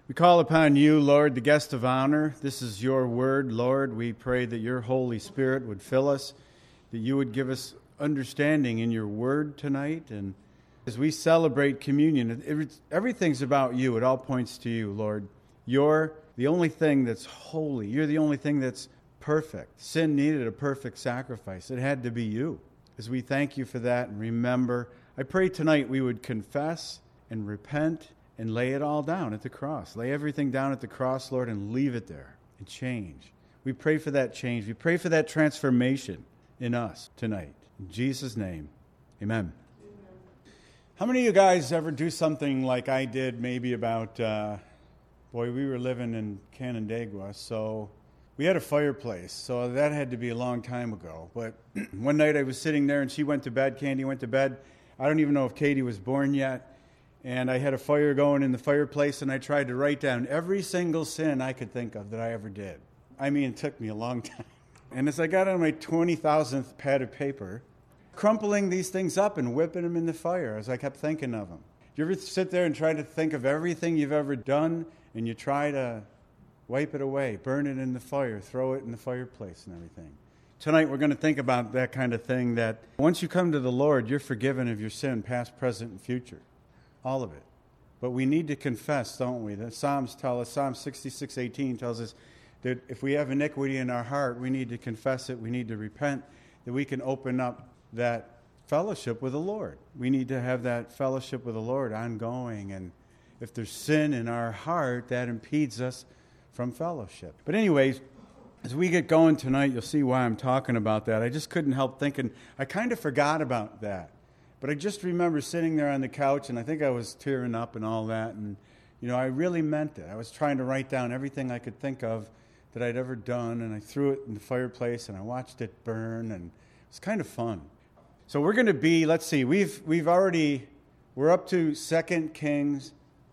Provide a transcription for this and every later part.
We call upon you, Lord, the guest of honor. This is your word, Lord. We pray that your Holy Spirit would fill us, that you would give us understanding in your word tonight. And as we celebrate communion, everything's about you. It all points to you, Lord. You're the only thing that's holy. You're the only thing that's perfect. Sin needed a perfect sacrifice. It had to be you. As we thank you for that and remember, I pray tonight we would confess and repent and lay it all down at the cross. Lay everything down at the cross, Lord, and leave it there and change. We pray for that change. We pray for that transformation in us tonight. In Jesus' name, amen. How many of you guys ever do something like I did maybe about, we were living in Canandaigua, so we had a fireplace, so that had to be a long time ago. But one night I was sitting there and she went to bed, Candy went to bed. I don't even know if Katie was born yet. And I had a fire going in the fireplace, and I tried to write down every single sin I could think of that I ever did. I mean, it took me a long time. And as I got on my 20,000th pad of paper, crumpling these things up and whipping them in the fire as I kept thinking of them. Do you ever sit there and try to think of everything you've ever done, and you try to wipe it away, burn it in the fire, throw it in the fireplace and everything? Tonight we're going to think about that kind of thing, that once you come to the Lord, you're forgiven of your sin, past, present, and future. All of it. But we need to confess, don't we? The Psalms tell us, Psalm 66:18 tells us that if we have iniquity in our heart, we need to confess it, we need to repent, that we can open up that fellowship with the Lord. We need to have that fellowship with the Lord ongoing. And if there's sin in our heart, that impedes us from fellowship. But anyways, as we get going tonight, you'll see why I'm talking about that. I just couldn't help thinking, I kind of forgot about that. But I just remember sitting there on the couch, and I think I was tearing up and all that. And, I really meant it. I was trying to write down everything I could think of that I'd ever done, and I threw it in the fireplace, and I watched it burn, and it was kind of fun. So we're going to be, let's see, we're up to 2 Kings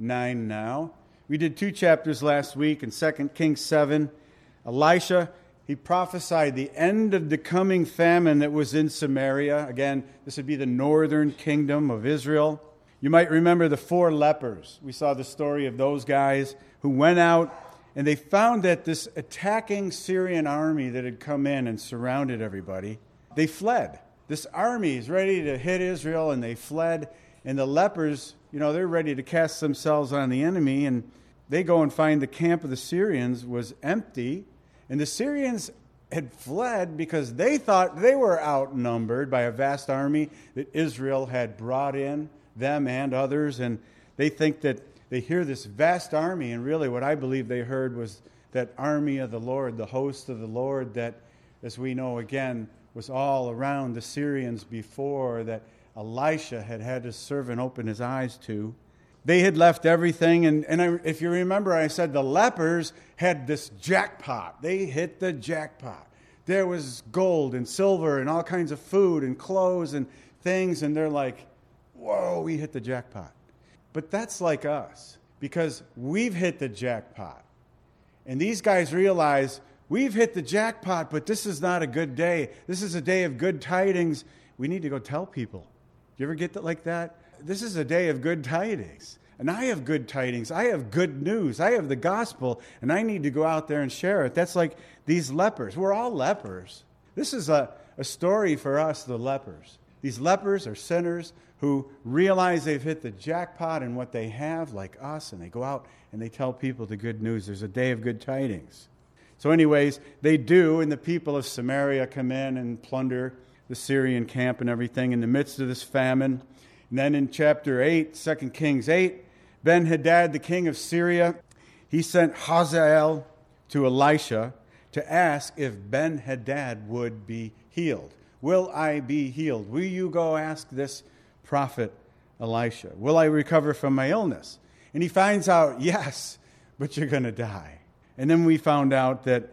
9 now. We did 2 chapters last week in 2 Kings 7. Elisha, he prophesied the end of the coming famine that was in Samaria. Again, this would be the northern kingdom of Israel. You might remember the 4 lepers. We saw the story of those guys who went out, and they found that this attacking Syrian army that had come in and surrounded everybody, they fled. This army is ready to hit Israel, and they fled. And the lepers, they're ready to cast themselves on the enemy, and they go and find the camp of the Syrians was empty. And the Syrians had fled because they thought they were outnumbered by a vast army that Israel had brought in, them and others. And they think that they hear this vast army, and really what I believe they heard was that army of the Lord, the host of the Lord that, as we know again, was all around the Syrians before, that Elisha had had his servant open his eyes to. They had left everything, and if you remember, I said the lepers had this jackpot. They hit the jackpot. There was gold and silver and all kinds of food and clothes and things, and they're like, whoa, we hit the jackpot. But that's like us, because we've hit the jackpot. And these guys realize, we've hit the jackpot, but this is not a good day. This is a day of good tidings. We need to go tell people. Do you ever get that like that? This is a day of good tidings. And I have good tidings. I have good news. I have the gospel, and I need to go out there and share it. That's like these lepers. We're all lepers. This is a story for us, the lepers. These lepers are sinners who realize they've hit the jackpot in what they have, like us, and they go out and they tell people the good news. There's a day of good tidings. So anyways, they do, and the people of Samaria come in and plunder the Syrian camp and everything in the midst of this famine. And then in chapter 8, 2 Kings 8, Ben-Hadad, the king of Syria, he sent Hazael to Elisha to ask if Ben-Hadad would be healed. Will I be healed? Will you go ask this prophet Elisha? Will I recover from my illness? And he finds out, yes, but you're going to die. And then we found out that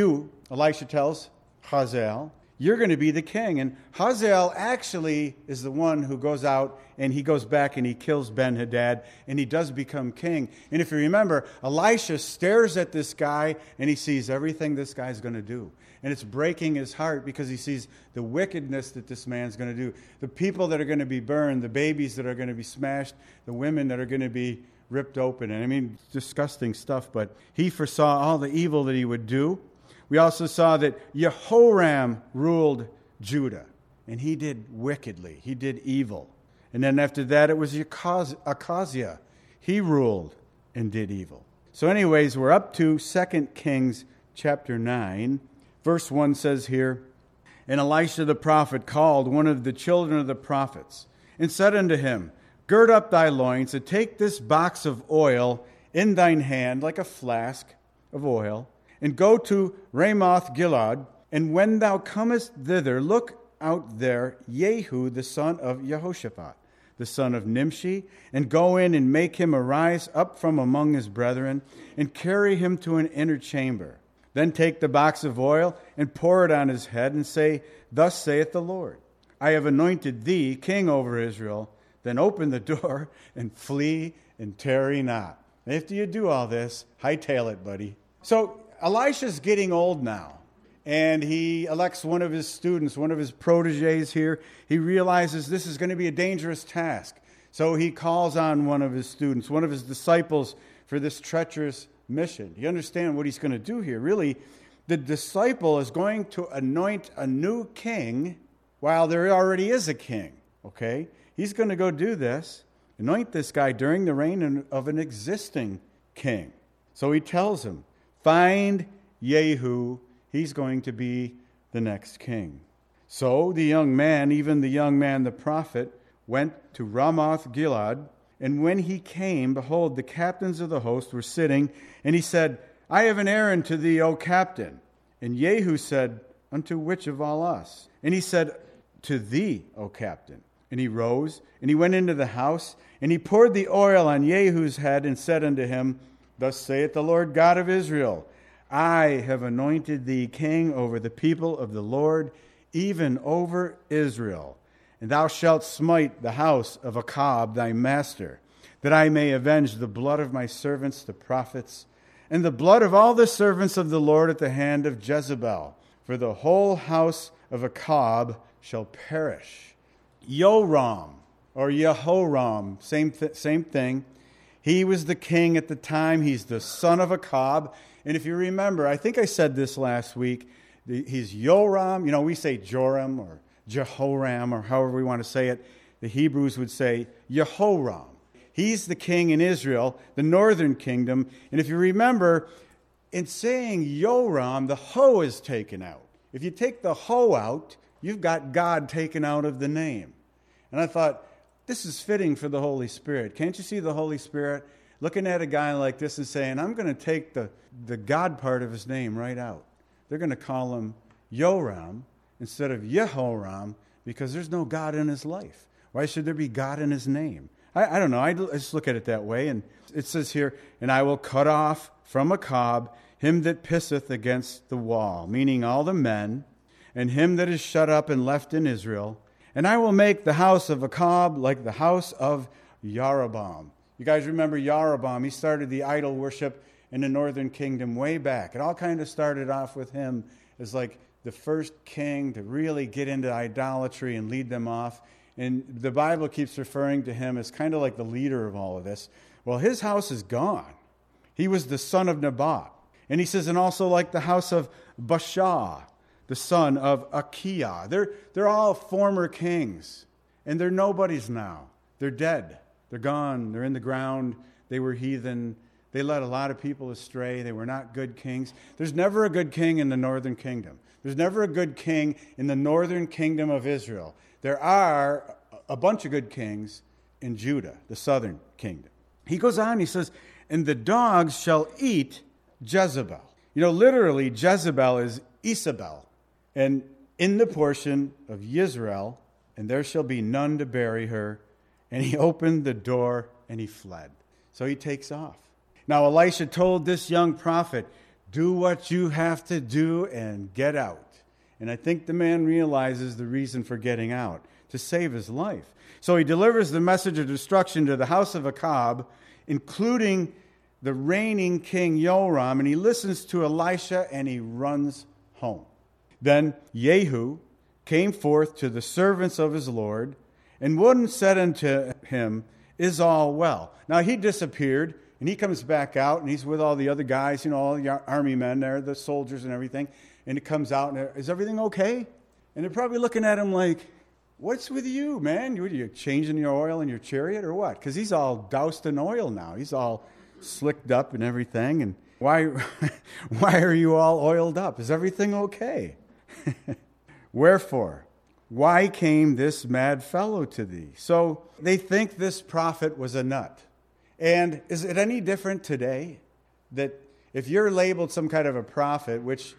Elisha tells Hazael, you're going to be the king. And Hazael actually is the one who goes out and he goes back and he kills Ben-Hadad, and he does become king. And if you remember, Elisha stares at this guy and he sees everything this guy's going to do. And it's breaking his heart because he sees the wickedness that this man's going to do. The people that are going to be burned, the babies that are going to be smashed, the women that are going to be ripped open. And I mean, disgusting stuff, but he foresaw all the evil that he would do. We also saw that Jehoram ruled Judah, and he did wickedly. He did evil. And then after that, it was Achaziah. He ruled and did evil. So anyways, we're up to 2 Kings chapter 9. Verse 1 says here, "And Elisha the prophet called one of the children of the prophets, and said unto him, Gird up thy loins, and take this box of oil in thine hand, like a flask of oil, and go to Ramoth Gilead, and when thou comest thither, look out there Jehu the son of Jehoshaphat, the son of Nimshi, and go in and make him arise up from among his brethren, and carry him to an inner chamber. Then take the box of oil, and pour it on his head, and say, Thus saith the Lord, I have anointed thee king over Israel. Then open the door, and flee, and tarry not." After you do all this, hightail it, buddy. So Elisha's getting old now, and he elects one of his students, one of his proteges here. He realizes this is going to be a dangerous task. So he calls on one of his students, one of his disciples, for this treacherous mission. You understand what he's going to do here? Really, the disciple is going to anoint a new king while there already is a king, okay? He's going to go do this, anoint this guy during the reign of an existing king. So he tells him, find Jehu, he's going to be the next king. So the young man, even the young man, the prophet, went to Ramoth Gilead, and when he came, behold, the captains of the host were sitting, and he said, I have an errand to thee, O captain. And Jehu said, Unto which of all us? And he said, To thee, O captain. And he rose, and he went into the house, and he poured the oil on Jehu's head, and said unto him, Thus saith the Lord God of Israel, I have anointed thee king over the people of the Lord, even over Israel. And thou shalt smite the house of Achab thy master, that I may avenge the blood of my servants the prophets, and the blood of all the servants of the Lord at the hand of Jezebel. For the whole house of Achab shall perish. Joram, or Jehoram, same thing. He was the king at the time. He's the son of Achab. And if you remember, I think I said this last week, he's Joram. You know, we say Joram or Jehoram or however we want to say it. The Hebrews would say Jehoram. He's the king in Israel, the northern kingdom. And if you remember, in saying Joram, the ho is taken out. If you take the ho out, you've got God taken out of the name. And I thought, this is fitting for the Holy Spirit. Can't you see the Holy Spirit looking at a guy like this and saying, I'm going to take the God part of his name right out. They're going to call him Joram instead of Jehoram because there's no God in his life. Why should there be God in his name? I don't know. I just look at it that way. And it says here, and I will cut off from Achab him that pisseth against the wall, meaning all the men, and him that is shut up and left in Israel. And I will make the house of Achab like the house of Jeroboam. You guys remember Jeroboam? He started the idol worship in the northern kingdom way back. It all kind of started off with him as like the first king to really get into idolatry and lead them off. And the Bible keeps referring to him as kind of like the leader of all of this. Well, his house is gone. He was the son of Naboth. And he says, and also like the house of Baasha, the son of Achiah. They're all former kings. And they're nobodies now. They're dead. They're gone. They're in the ground. They were heathen. They led a lot of people astray. They were not good kings. There's never a good king in the northern kingdom. There's never a good king in the northern kingdom of Israel. There are a bunch of good kings in Judah, the southern kingdom. He goes on, he says, and the dogs shall eat Jezebel. You know, literally, Jezebel is Isabel. And in the portion of Yisrael, and there shall be none to bury her. And he opened the door and he fled. So he takes off. Now Elisha told this young prophet, do what you have to do and get out. And I think the man realizes the reason for getting out, to save his life. So he delivers the message of destruction to the house of Achab, including the reigning king Joram, and he listens to Elisha and he runs home. Then Jehu came forth to the servants of his Lord, and one said unto him, is all well. Now, he disappeared, and he comes back out, and he's with all the other guys, all the army men there, the soldiers and everything, and he comes out, and is everything okay? And they're probably looking at him like, what's with you, man? You changing your oil in your chariot or what? Because he's all doused in oil now. He's all slicked up and everything, and why are you all oiled up? Is everything okay? Wherefore, why came this mad fellow to thee? So they think this prophet was a nut. And is it any different today that if you're labeled some kind of a prophet, which,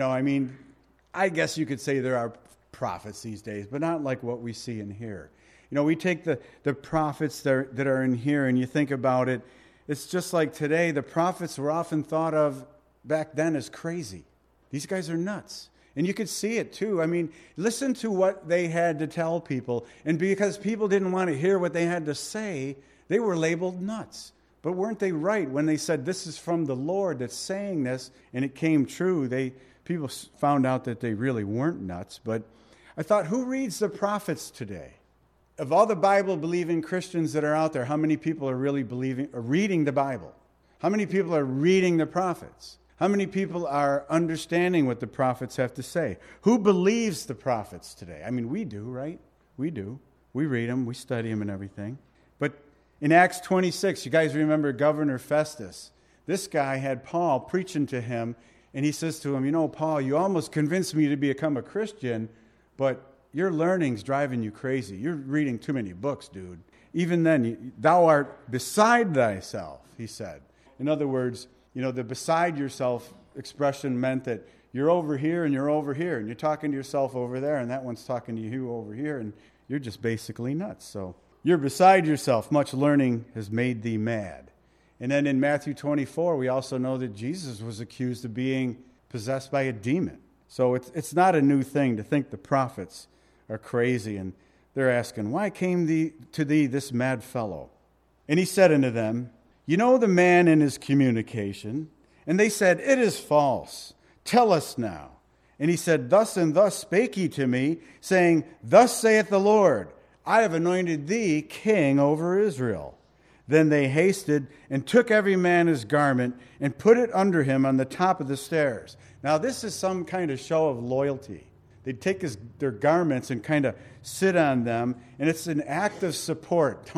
I guess you could say there are prophets these days, but not like what we see in here. We take the prophets that are in here, and you think about it, it's just like today, the prophets were often thought of back then as crazy. These guys are nuts. And you could see it too. Listen to what they had to tell people. And because people didn't want to hear what they had to say, they were labeled nuts. But weren't they right when they said, this is from the Lord that's saying this, and it came true? People found out that they really weren't nuts. But I thought, who reads the prophets today? Of all the Bible-believing Christians that are out there, how many people are really reading the Bible? How many people are reading the prophets? How many people are understanding what the prophets have to say? Who believes the prophets today? We do, right? We do. We read them, we study them and everything. But in Acts 26, you guys remember Governor Festus. This guy had Paul preaching to him, and he says to him, Paul, you almost convinced me to become a Christian, but your learning's driving you crazy. You're reading too many books, dude. Even then, thou art beside thyself, he said. In other words, the beside yourself expression meant that you're over here and you're over here, and you're talking to yourself over there, and that one's talking to you over here, and you're just basically nuts. So you're beside yourself. Much learning has made thee mad. And then in Matthew 24, we also know that Jesus was accused of being possessed by a demon. So it's not a new thing to think the prophets are crazy, and they're asking, why came to thee this mad fellow? And he said unto them, you know the man in his communication? And they said, it is false. Tell us now. And he said, thus and thus spake he to me, saying, thus saith the Lord, I have anointed thee king over Israel. Then they hasted and took every man his garment and put it under him on the top of the stairs. Now this is some kind of show of loyalty. They'd take their garments and kind of sit on them, and it's an act of support.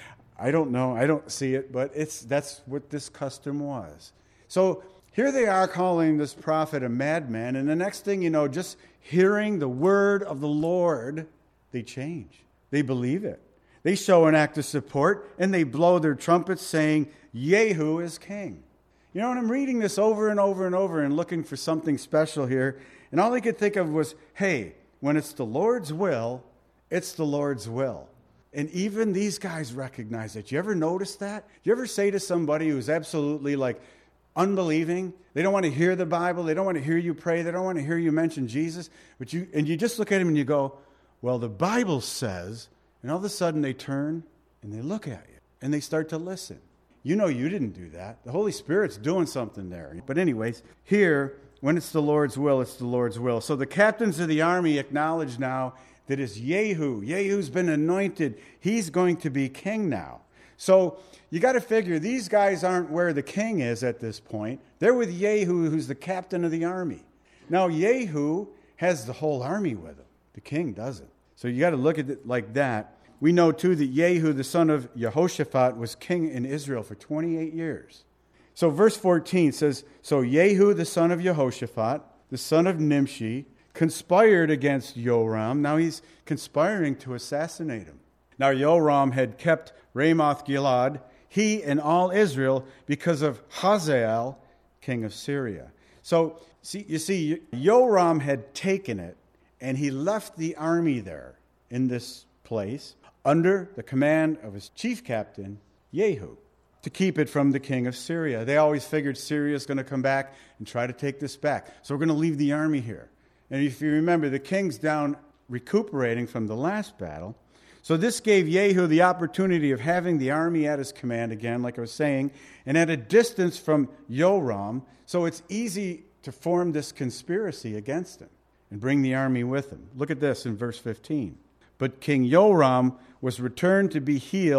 I don't know. I don't see it, but that's what this custom was. So here they are calling this prophet a madman, and the next thing you know, just hearing the word of the Lord, they change. They believe it. They show an act of support, and they blow their trumpets saying, Yehu is king. And I'm reading this over and over and over and looking for something special here, and all I could think of was, hey, when it's the Lord's will, it's the Lord's will. And even these guys recognize it. You ever notice that? You ever say to somebody who's absolutely unbelieving, they don't want to hear the Bible, they don't want to hear you pray, they don't want to hear you mention Jesus, and you just look at him and you go, well, the Bible says, and all of a sudden they turn and they look at you and they start to listen. You didn't do that. The Holy Spirit's doing something there. But anyways, here, when it's the Lord's will, it's the Lord's will. So the captains of the army acknowledge now that it's Yehu. Yehu's been anointed. He's going to be king now. So you got to figure these guys aren't where the king is at this point. They're with Yehu, who's the captain of the army. Now Yehu has the whole army with him. The king doesn't. So you got to look at it like that. We know too that Yehu, the son of Jehoshaphat, was king in Israel for 28 years. So verse 14 says, so Yehu, the son of Jehoshaphat, the son of Nimshi, conspired against Joram. Now he's conspiring to assassinate him. Now Joram had kept Ramoth-Gilead, he and all Israel, because of Hazael, king of Syria. So you see, Joram had taken it, and he left the army there in this place under the command of his chief captain, Yehu, to keep it from the king of Syria. They always figured Syria is going to come back and try to take this back. So we're going to leave the army here. And if you remember, the king's down recuperating from the last battle. So this gave Yehu the opportunity of having the army at his command again, like I was saying, and at a distance from Joram. So it's easy to form this conspiracy against him and bring the army with him. Look at this in verse 15. But King Joram was returned to be healed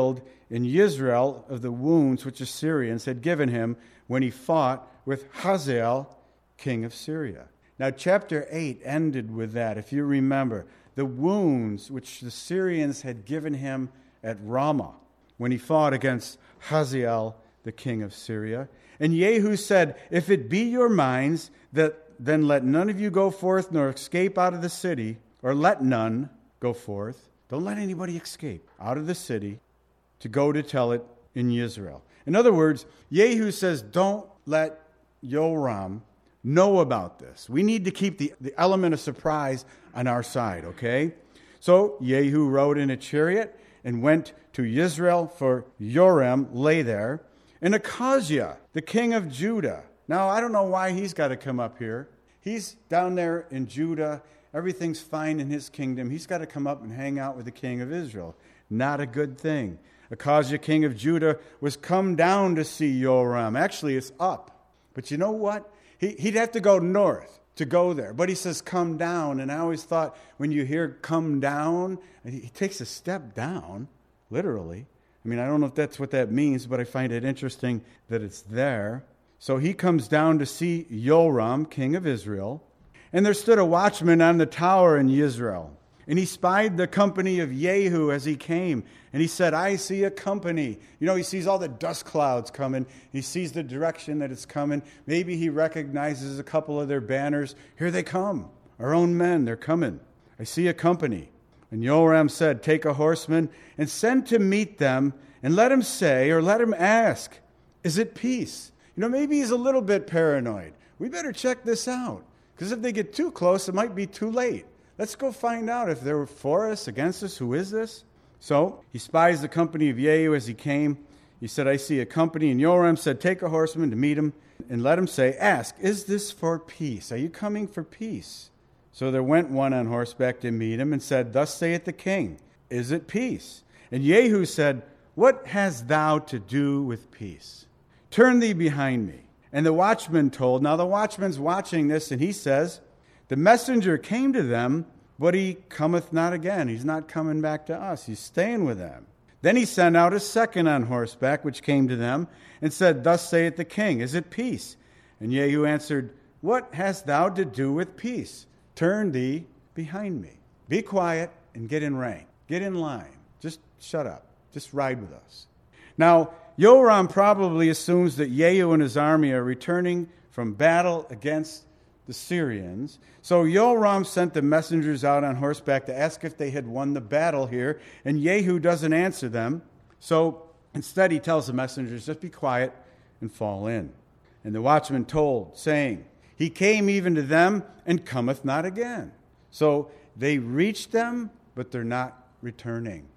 in Israel of the wounds which the Syrians had given him when he fought with Hazael, king of Syria. Now, chapter 8 ended with that, if you remember, the wounds which the Syrians had given him at Ramah when he fought against Hazael, the king of Syria. And Jehu said, if it be your minds, then let none of you go forth nor escape out of the city, or let none go forth. Don't let anybody escape out of the city to go to tell it in Israel. In other words, Jehu says, don't let Joram know about this. We need to keep the element of surprise on our side, okay? So Jehu rode in a chariot and went to Israel, for Joram lay there. And Achaziah, the king of Judah. Now, I don't know why he's got to come up here. He's down there in Judah. Everything's fine in his kingdom. He's got to come up and hang out with the king of Israel. Not a good thing. Achaziah, king of Judah, was come down to see Joram. Actually, it's up. But you know what? He'd have to go north to go there. But he says, come down. And I always thought, when you hear come down, he takes a step down, literally. I mean, I don't know if that's what that means, but I find it interesting that it's there. So he comes down to see Joram, king of Israel. And there stood a watchman on the tower in Israel. And he spied the company of Jehu as he came. And he said, I see a company. You know, he sees all the dust clouds coming. He sees the direction that it's coming. Maybe he recognizes a couple of their banners. Here they come. Our own men, they're coming. I see a company. And Joram said, take a horseman and send to meet them, and let him say, or let him ask, is it peace? You know, maybe he's a little bit paranoid. We better check this out, because if they get too close, it might be too late. Let's go find out if they're for us, against us. Who is this? So he spies the company of Jehu as he came. He said, I see a company. And Joram said, take a horseman to meet him and let him say, ask, is this for peace? Are you coming for peace? So there went one on horseback to meet him and said, thus saith the king, is it peace? And Jehu said, what hast thou to do with peace? Turn thee behind me. And the watchman told, now the watchman's watching this, and he says, the messenger came to them, but he cometh not again. He's not coming back to us. He's staying with them. Then he sent out a second on horseback, which came to them, and said, thus saith the king, is it peace? And Jehu answered, what hast thou to do with peace? Turn thee behind me. Be quiet and get in rank. Get in line. Just shut up. Just ride with us. Now, Joram probably assumes that Jehu and his army are returning from battle against the Syrians. So Joram sent the messengers out on horseback to ask if they had won the battle here, and Jehu doesn't answer them. So instead he tells the messengers, just be quiet and fall in. And the watchman told, saying, he came even to them and cometh not again. So they reached them, but they're not returning.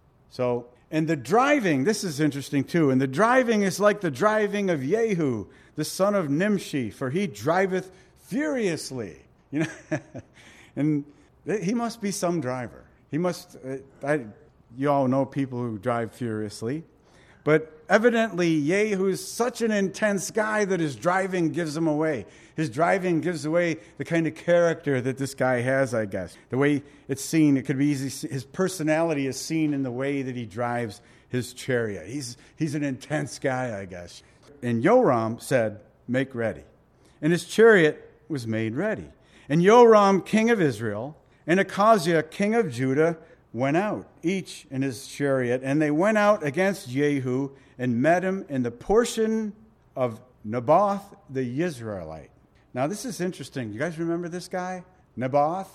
So, and the driving, this is interesting too, and the driving is like the driving of Jehu, the son of Nimshi, for he driveth furiously. You know, and he must be some driver. He must, you all know people who drive furiously. But evidently, Jehu's such an intense guy that his driving gives him away. His driving gives away the kind of character that this guy has, I guess. The way it's seen, it could be easy. His personality is seen in the way that he drives his chariot. He's an intense guy, I guess. And Joram said, make ready. And his chariot was made ready. And Joram, king of Israel, and Achaziah, king of Judah, went out, each in his chariot, and they went out against Jehu and met him in the portion of Naboth the Israelite. Now, this is interesting. You guys remember this guy? Naboth,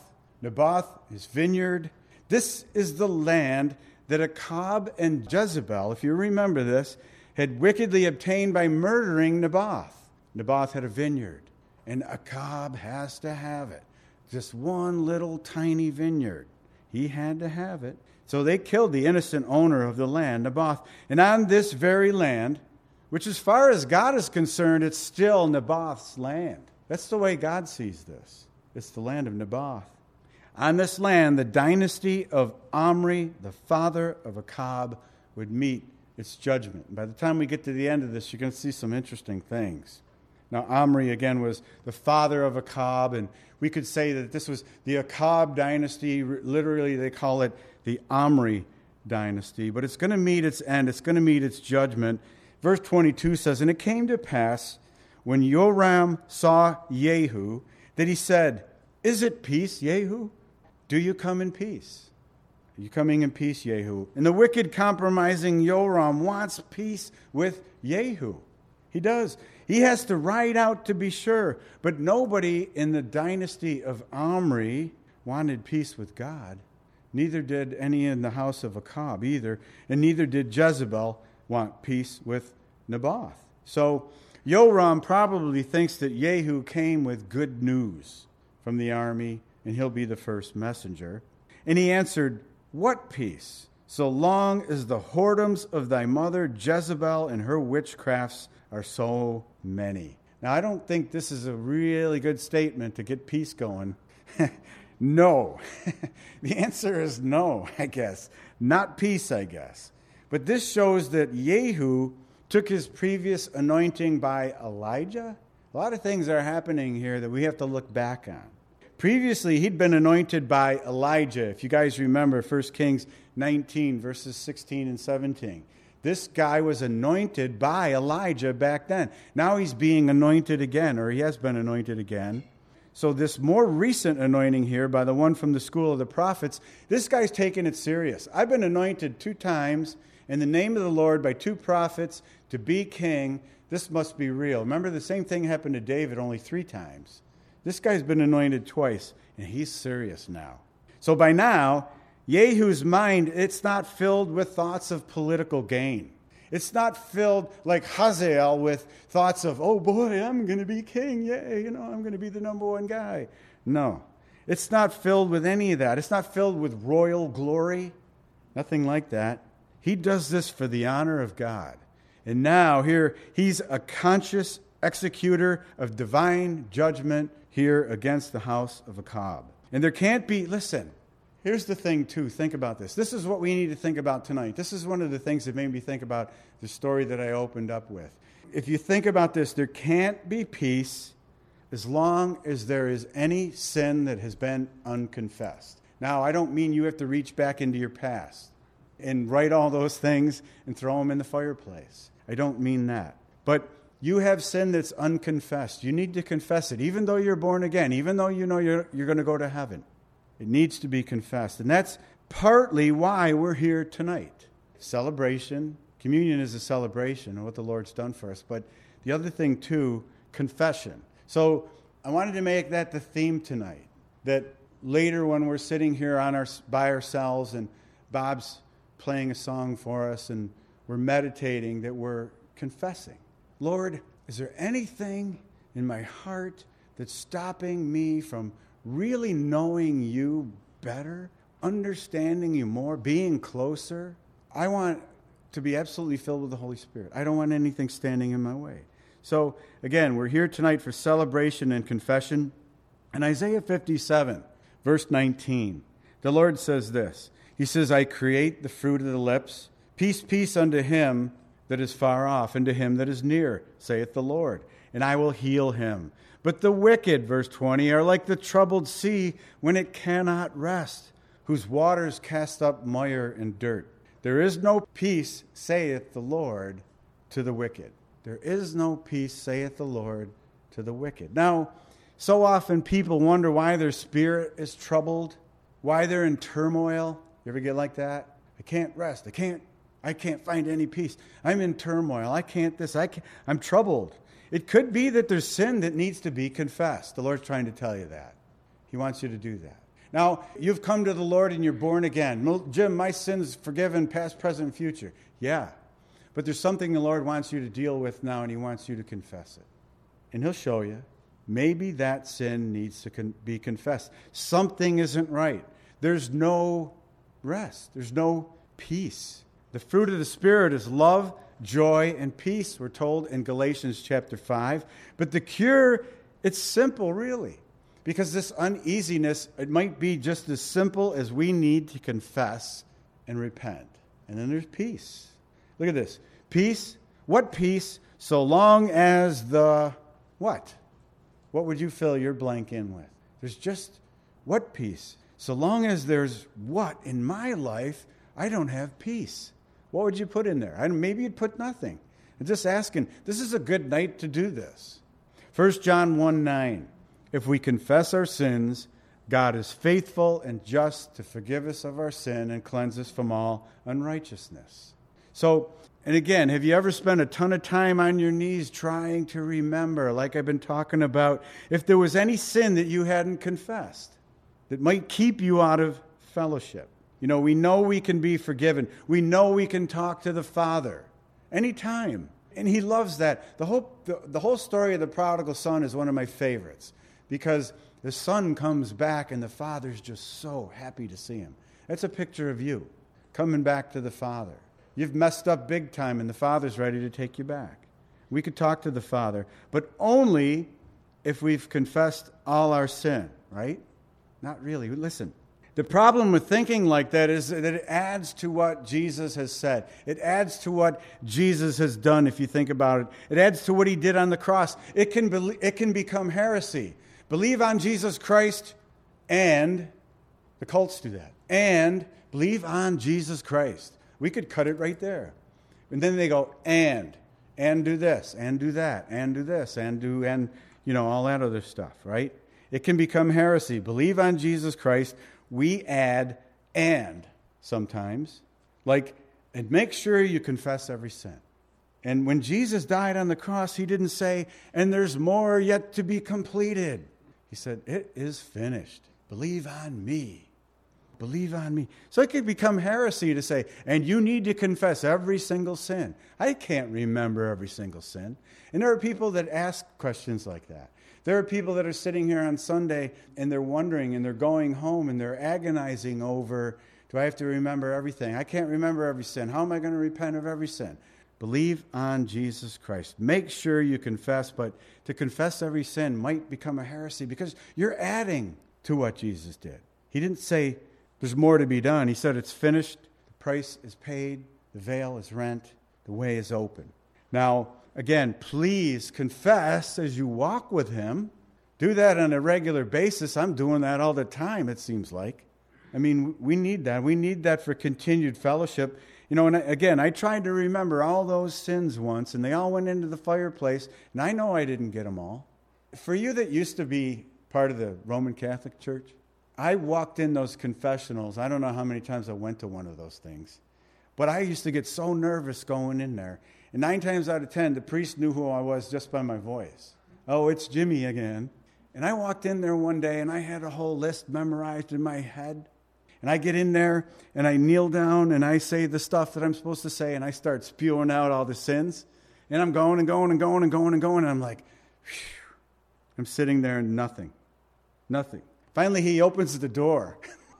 his vineyard. This is the land that Achab and Jezebel, if you remember this, had wickedly obtained by murdering Naboth. Naboth had a vineyard, and Achab has to have it. Just one little tiny vineyard. He had to have it. So they killed the innocent owner of the land, Naboth. And on this very land, which as far as God is concerned, it's still Naboth's land. That's the way God sees this. It's the land of Naboth. On this land, the dynasty of Omri, the father of Achab, would meet its judgment. And by the time we get to the end of this, you're going to see some interesting things. Now, Omri, again, was the father of Achab, and we could say that this was the Achab dynasty. Literally, they call it the Omri dynasty, but it's going to meet its end. It's going to meet its judgment. Verse 22 says, "And it came to pass, when Joram saw Jehu, that he said, 'Is it peace, Jehu? Do you come in peace?'" Are you coming in peace, Jehu? And the wicked, compromising Joram wants peace with Jehu. He does. He has to ride out to be sure. But nobody in the dynasty of Omri wanted peace with God. Neither did any in the house of Achab either. And neither did Jezebel want peace with Naboth. So Joram probably thinks that Jehu came with good news from the army, and he'll be the first messenger. And he answered, "What peace? So long as the whoredoms of thy mother Jezebel and her witchcrafts are so many." Now, I don't think this is a really good statement to get peace going. No. The answer is no, I guess. Not peace, I guess. But this shows that Jehu took his previous anointing by Elijah. A lot of things are happening here that we have to look back on. Previously, he'd been anointed by Elijah. If you guys remember 1 Kings 19, verses 16 and 17. This guy was anointed by Elijah back then. Now he's being anointed again, or he has been anointed again. So this more recent anointing here by the one from the school of the prophets, this guy's taking it serious. I've been anointed 2 times in the name of the Lord by 2 prophets to be king. This must be real. Remember, the same thing happened to David only 3 times. This guy's been anointed twice, and he's serious now. So by now, Jehu's mind, it's not filled with thoughts of political gain. It's not filled like Hazael with thoughts of, oh boy, I'm going to be king. Yay, I'm going to be the number one guy. No, it's not filled with any of that. It's not filled with royal glory. Nothing like that. He does this for the honor of God. And now here, he's a conscious executor of divine judgment here against the house of Achab. And there can't be, listen, here's the thing too, think about this. This is what we need to think about tonight. This is one of the things that made me think about the story that I opened up with. If you think about this, there can't be peace as long as there is any sin that has been unconfessed. Now, I don't mean you have to reach back into your past and write all those things and throw them in the fireplace. I don't mean that. But you have sin that's unconfessed. You need to confess it, even though you're born again, even though you know you're going to go to heaven. It needs to be confessed. And that's partly why we're here tonight. Celebration. Communion is a celebration of what the Lord's done for us. But the other thing, too, confession. So I wanted to make that the theme tonight. That later when we're sitting here by ourselves and Bob's playing a song for us and we're meditating, that we're confessing. Lord, is there anything in my heart that's stopping me from really knowing you better, understanding you more, being closer? I want to be absolutely filled with the Holy Spirit. I don't want anything standing in my way. So, again, we're here tonight for celebration and confession. In Isaiah 57, verse 19, the Lord says this. He says, I create the fruit of the lips. Peace, peace unto him that is far off, and to him that is near, saith the Lord, and I will heal him. But the wicked, verse 20, are like the troubled sea when it cannot rest, whose waters cast up mire and dirt. There is no peace, saith the Lord, to the wicked. There is no peace, saith the Lord, to the wicked. Now, so often people wonder why their spirit is troubled, why they're in turmoil. You ever get like that? I can't rest. I can't find any peace. I'm in turmoil. I can't this. I'm troubled. It could be that there's sin that needs to be confessed. The Lord's trying to tell you that. He wants you to do that. Now, you've come to the Lord and you're born again. Jim, my sin's forgiven, past, present, and future. Yeah. But there's something the Lord wants you to deal with now, and he wants you to confess it. And he'll show you. Maybe that sin needs to be confessed. Something isn't right. There's no rest. There's no peace. The fruit of the Spirit is love, joy, and peace, we're told in Galatians chapter 5. But the cure, it's simple, really. Because this uneasiness, it might be just as simple as we need to confess and repent. And then there's peace. Look at this. Peace. What peace? So long as the what? What would you fill your blank in with? There's just what peace? So long as there's what in my life? I don't have peace. What would you put in there? Maybe you'd put nothing. And just asking, this is a good night to do this. 1 John 1:9, if we confess our sins, God is faithful and just to forgive us of our sin and cleanse us from all unrighteousness. So, and again, have you ever spent a ton of time on your knees trying to remember, like I've been talking about, if there was any sin that you hadn't confessed that might keep you out of fellowship? You know, we know we can be forgiven. We know we can talk to the Father anytime. And He loves that. The whole story of the prodigal son is one of my favorites because the son comes back and the father's just so happy to see him. That's a picture of you coming back to the Father. You've messed up big time and the Father's ready to take you back. We could talk to the Father, but only if we've confessed all our sin, right? Not really. Listen, the problem with thinking like that is that it adds to what Jesus has said. It adds to what Jesus has done, if you think about it. It adds to what He did on the cross. It can become heresy. Believe on Jesus Christ, and the cults do that. And believe on Jesus Christ. We could cut it right there. And then they go, and do this, and do that, and do this, and all that other stuff, right? It can become heresy. Believe on Jesus Christ. We add and sometimes. And make sure you confess every sin. And when Jesus died on the cross, He didn't say, and there's more yet to be completed. He said, it is finished. Believe on me. Believe on me. So it could become heresy to say, and you need to confess every single sin. I can't remember every single sin. And there are people that ask questions like that. There are people that are sitting here on Sunday and they're wondering and they're going home and they're agonizing over, do I have to remember everything? I can't remember every sin. How am I going to repent of every sin? Believe on Jesus Christ. Make sure you confess, but to confess every sin might become a heresy because you're adding to what Jesus did. He didn't say there's more to be done. He said it's finished, the price is paid, the veil is rent, the way is open. Now, again, please confess as you walk with Him. Do that on a regular basis. I'm doing that all the time, it seems like. I mean, we need that. We need that for continued fellowship. You know, and again, I tried to remember all those sins once, and they all went into the fireplace, and I know I didn't get them all. For you that used to be part of the Roman Catholic Church, I walked in those confessionals. I don't know how many times I went to one of those things. But I used to get so nervous going in there. And 9 times out of 10, the priest knew who I was just by my voice. Oh, it's Jimmy again. And I walked in there one day, and I had a whole list memorized in my head. And I get in there, and I kneel down, and I say the stuff that I'm supposed to say, and I start spewing out all the sins. And I'm going and going and going and going and going, and I'm like, phew. I'm sitting there and nothing. Finally, he opens the door.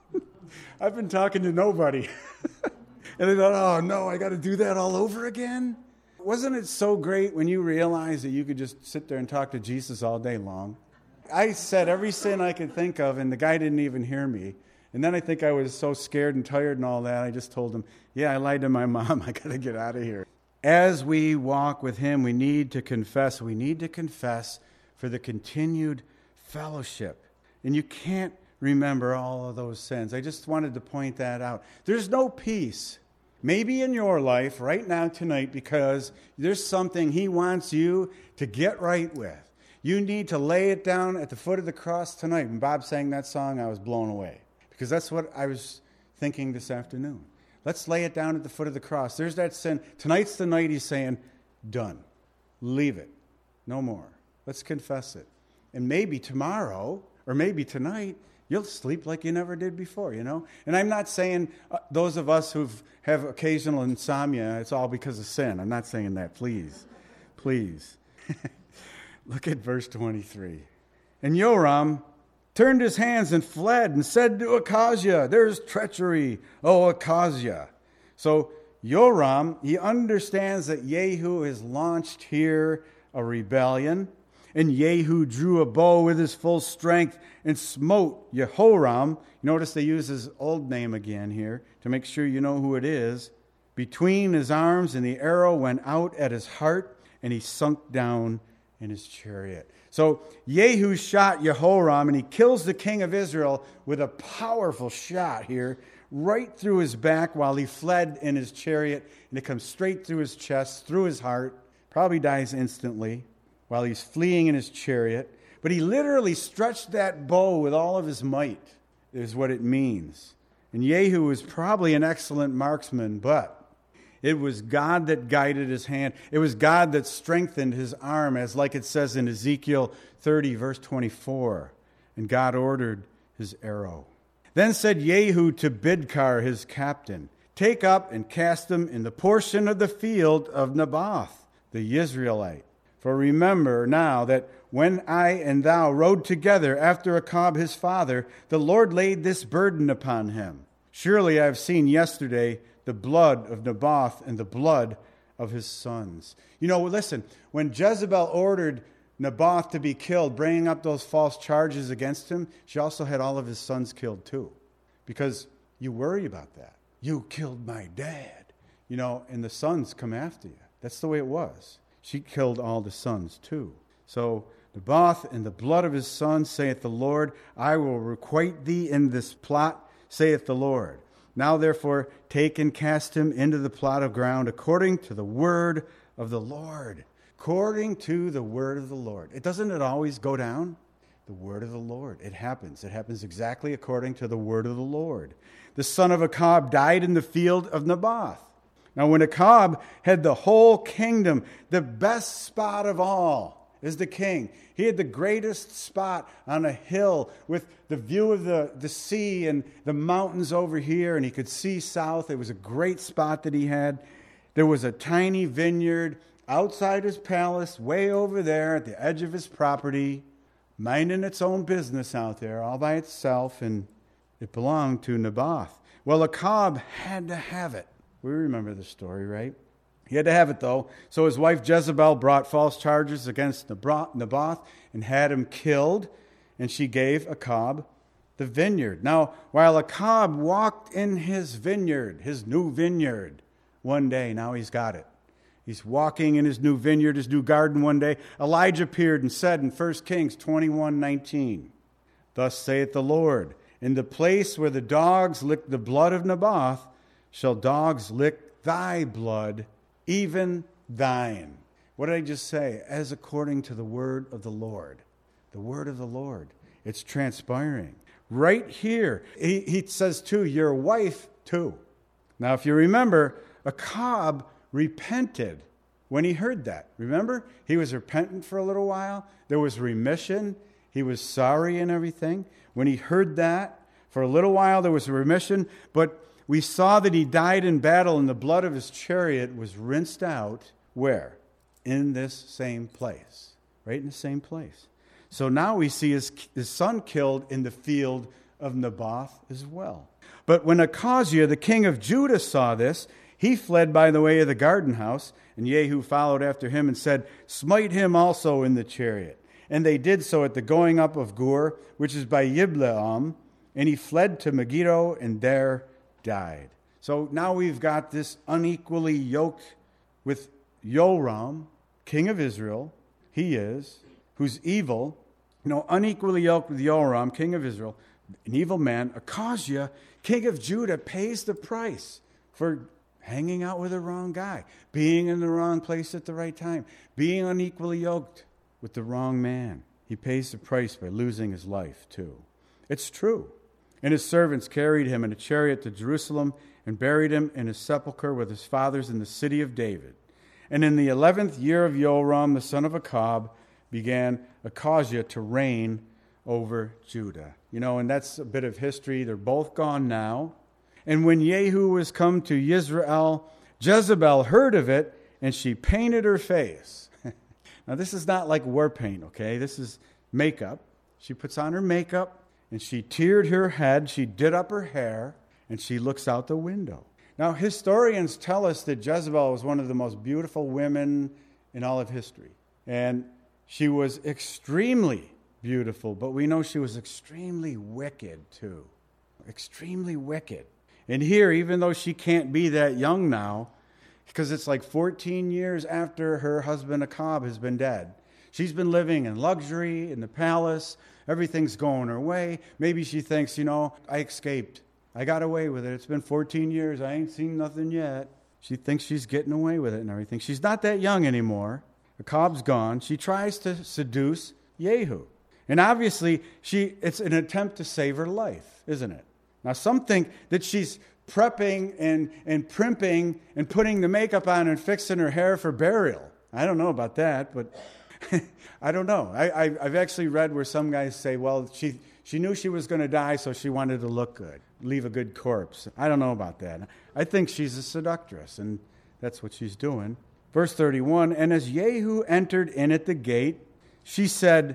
I've been talking to nobody. And I thought, oh no, I got to do that all over again? Wasn't it so great when you realized that you could just sit there and talk to Jesus all day long? I said every sin I could think of, and the guy didn't even hear me. And then I think I was so scared and tired and all that, I just told him, yeah, I lied to my mom. I got to get out of here. As we walk with Him, we need to confess. We need to confess for the continued fellowship. And you can't remember all of those sins. I just wanted to point that out. There's no peace, maybe in your life right now tonight, because there's something He wants you to get right with. You need to lay it down at the foot of the cross tonight. When Bob sang that song, I was blown away, because that's what I was thinking this afternoon. Let's lay it down at the foot of the cross. There's that sin. Tonight's the night He's saying, done. Leave it. No more. Let's confess it. And maybe tomorrow, or maybe tonight, you'll sleep like you never did before, you know? And I'm not saying those of us who have occasional insomnia, it's all because of sin. I'm not saying that, please. Please. Look at verse 23. And Joram turned his hands and fled and said to Achaziah, there's treachery, O Achaziah. So Joram, he understands that Jehu has launched here a rebellion. And Jehu drew a bow with his full strength and smote Jehoram. Notice they use his old name again here to make sure you know who it is. Between his arms, and the arrow went out at his heart, and he sunk down in his chariot. So Jehu shot Jehoram, and he kills the king of Israel with a powerful shot here, right through his back while he fled in his chariot, and it comes straight through his chest, through his heart. Probably dies instantly while he's fleeing in his chariot. But he literally stretched that bow with all of his might, is what it means. And Jehu was probably an excellent marksman, but it was God that guided his hand. It was God that strengthened his arm, as like it says in Ezekiel 30, verse 24. And God ordered his arrow. Then said Jehu to Bidkar, his captain, take up and cast him in the portion of the field of Naboth, the Israelite. For remember now that when I and thou rode together after Achab his father, the Lord laid this burden upon him. Surely I have seen yesterday the blood of Naboth and the blood of his sons. You know, listen, when Jezebel ordered Naboth to be killed, bringing up those false charges against him, she also had all of his sons killed too. Because you worry about that. You killed my dad. You know, and the sons come after you. That's the way it was. She killed all the sons too. So Naboth and the blood of his sons, saith the Lord, I will requite thee in this plot, saith the Lord. Now therefore take and cast him into the plot of ground according to the word of the Lord. According to the word of the Lord. Doesn't it always go down? The word of the Lord. It happens. It happens exactly according to the word of the Lord. The son of Achab died in the field of Naboth. Now when Achab had the whole kingdom, the best spot of all is the king. He had the greatest spot on a hill with the view of the sea and the mountains over here, and he could see south. It was a great spot that he had. There was a tiny vineyard outside his palace, way over there at the edge of his property, minding its own business out there all by itself, and it belonged to Naboth. Well, Achab had to have it. We remember the story, right? He had to have it, though. So his wife Jezebel brought false charges against Naboth and had him killed, and she gave Achab the vineyard. Now, while Achab walked in his vineyard, his new vineyard, one day, now he's got it. He's walking in his new vineyard, his new garden one day. Elijah appeared and said in 1 Kings 21:19, Thus saith the Lord, in the place where the dogs licked the blood of Naboth, shall dogs lick thy blood, even thine. What did I just say? As according to the word of the Lord. The word of the Lord. It's transpiring. Right here, he says too, your wife too. Now, if you remember, Achab repented when he heard that. Remember? He was repentant for a little while. There was remission. He was sorry and everything. When he heard that, for a little while there was a remission, but we saw that he died in battle and the blood of his chariot was rinsed out. Where? In this same place. Right in the same place. So now we see his son killed in the field of Naboth as well. But when Achaziah, the king of Judah, saw this, he fled by the way of the garden house, and Jehu followed after him and said, Smite him also in the chariot. And they did so at the going up of Gur, which is by Yibleam, and he fled to Megiddo and there died. So now we've got this unequally yoked with Joram, king of Israel, he is, who's evil, unequally yoked with Joram, king of Israel, an evil man. Achaziah, king of Judah, pays the price for hanging out with the wrong guy, being in the wrong place at the right time, being unequally yoked with the wrong man. He pays the price by losing his life too. It's true. And his servants carried him in a chariot to Jerusalem and buried him in his sepulchre with his fathers in the city of David. And in the 11th year of Joram, the son of Achab, began Achaziah to reign over Judah. And that's a bit of history. They're both gone now. And when Jehu was come to Yisrael, Jezebel heard of it, and she painted her face. Now, this is not like war paint, okay? This is makeup. She puts on her makeup, and she teared her head, she did up her hair, and she looks out the window. Now, historians tell us that Jezebel was one of the most beautiful women in all of history. And she was extremely beautiful, but we know she was extremely wicked, too. Extremely wicked. And here, even though she can't be that young now, because it's like 14 years after her husband Achab has been dead, she's been living in luxury in the palace. Everything's going her way. Maybe she thinks, I escaped. I got away with it. It's been 14 years. I ain't seen nothing yet. She thinks she's getting away with it and everything. She's not that young anymore. Achab's gone. She tries to seduce Jehu. And obviously, it's an attempt to save her life, isn't it? Now, some think that she's prepping and primping and putting the makeup on and fixing her hair for burial. I don't know about that, but I don't know. I've actually read where some guys say, well, she knew she was going to die, so she wanted to look good, leave a good corpse. I don't know about that. I think she's a seductress, and that's what she's doing. Verse 31, and as Jehu entered in at the gate, she said,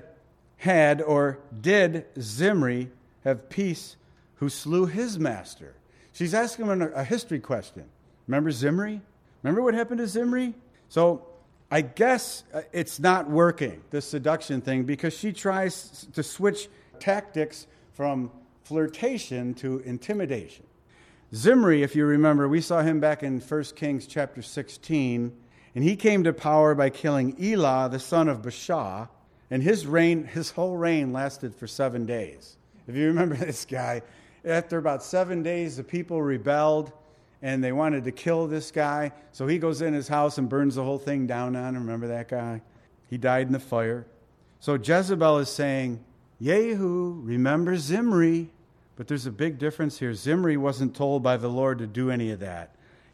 did Zimri have peace who slew his master? She's asking him a history question. Remember Zimri? Remember what happened to Zimri? So I guess it's not working, this seduction thing, because she tries to switch tactics from flirtation to intimidation. Zimri, if you remember, we saw him back in 1 Kings chapter 16, and he came to power by killing Elah, the son of Baasha, and his whole reign lasted for 7 days. If you remember this guy, after about 7 days, the people rebelled, and they wanted to kill this guy. So he goes in his house and burns the whole thing down on him. Remember that guy? He died in the fire. So Jezebel is saying, Jehu, remember Zimri. But there's a big difference here. Zimri wasn't told by the Lord to do any of that.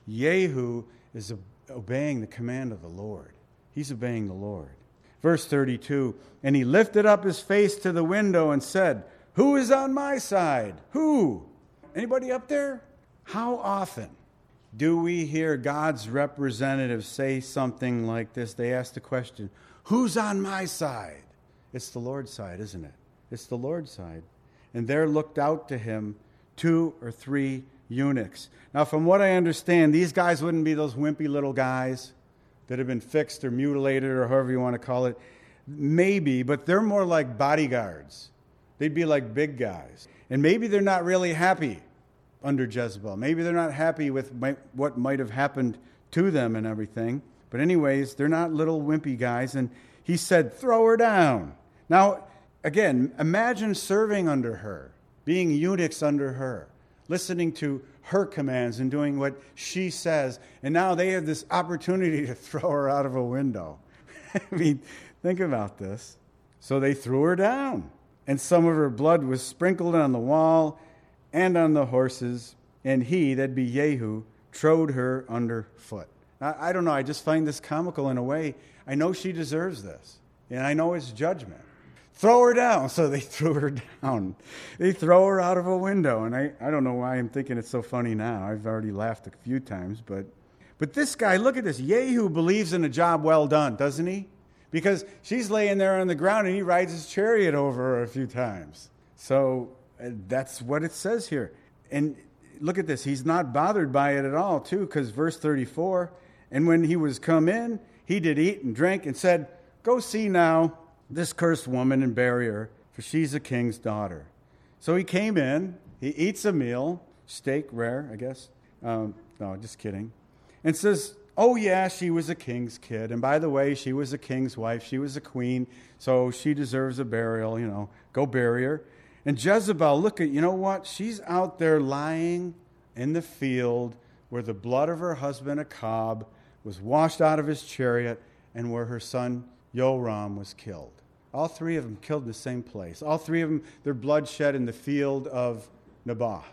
Jehu is obeying the command of the Lord. He's obeying the Lord. Verse 32, and he lifted up his face to the window and said, who is on my side? Who? Anybody up there? How often do we hear God's representatives say something like this? They ask the question, who's on my side? It's the Lord's side, isn't it? It's the Lord's side. And there looked out to him 2 or 3 eunuchs. Now, from what I understand, these guys wouldn't be those wimpy little guys that have been fixed or mutilated or however you want to call it. Maybe, but they're more like bodyguards. They'd be like big guys. And maybe they're not really happy under Jezebel. Maybe they're not happy with what might have happened to them and everything. But anyways, they're not little wimpy guys. And he said, throw her down. Now, again, imagine serving under her, being eunuchs under her, listening to her commands and doing what she says. And now they have this opportunity to throw her out of a window. I mean, think about this. So they threw her down. And some of her blood was sprinkled on the wall and on the horses. And he, that'd be Jehu, trode her underfoot. I don't know. I just find this comical in a way. I know she deserves this. And I know it's judgment. Throw her down. So they threw her down. They throw her out of a window. And I don't know why I'm thinking it's so funny now. I've already laughed a few times. But this guy, look at this. Jehu believes in a job well done, doesn't he? Because she's laying there on the ground and he rides his chariot over her a few times. So that's what it says here. And look at this. He's not bothered by it at all, too, because verse 34, and when he was come in, he did eat and drink and said, go see now this cursed woman and bury her, for she's a king's daughter. So he came in, he eats a meal, steak, rare, I guess. No, just kidding. And says, oh, yeah, she was a king's kid. And by the way, she was a king's wife. She was a queen, so she deserves a burial, go bury her. And Jezebel, look at, you know what? She's out there lying in the field where the blood of her husband Achab was washed out of his chariot and where her son Joram was killed. All 3 of them killed in the same place. All 3 of them, their blood shed in the field of Naboth,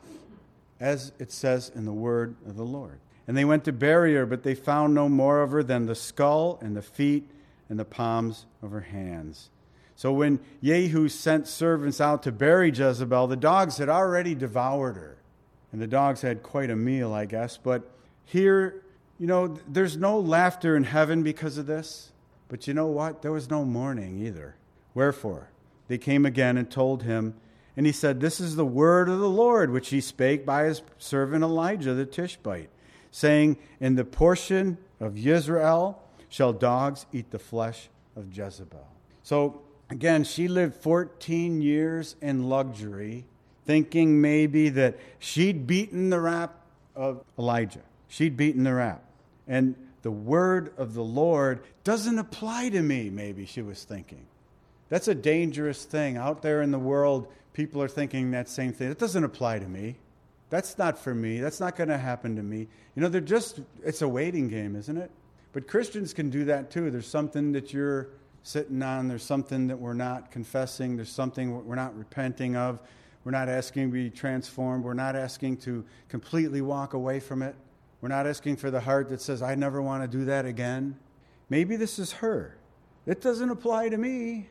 as it says in the word of the Lord. And they went to bury her, but they found no more of her than the skull and the feet and the palms of her hands. So when Jehu sent servants out to bury Jezebel, the dogs had already devoured her. And the dogs had quite a meal, I guess. But here, there's no laughter in heaven because of this. But you know what? There was no mourning either. Wherefore, they came again and told him, and he said, this is the word of the Lord, which he spake by his servant Elijah the Tishbite, saying, in the portion of Israel shall dogs eat the flesh of Jezebel. So, again, she lived 14 years in luxury, thinking maybe that she'd beaten the rap of Elijah. She'd beaten the rap. And the word of the Lord doesn't apply to me, maybe she was thinking. That's a dangerous thing. Out there in the world, people are thinking that same thing. It doesn't apply to me. That's not for me. That's not going to happen to me. It's a waiting game, isn't it? But Christians can do that too. There's something that you're sitting on. There's something that we're not confessing. There's something we're not repenting of. We're not asking to be transformed. We're not asking to completely walk away from it. We're not asking for the heart that says, I never want to do that again. Maybe this is her. It doesn't apply to me.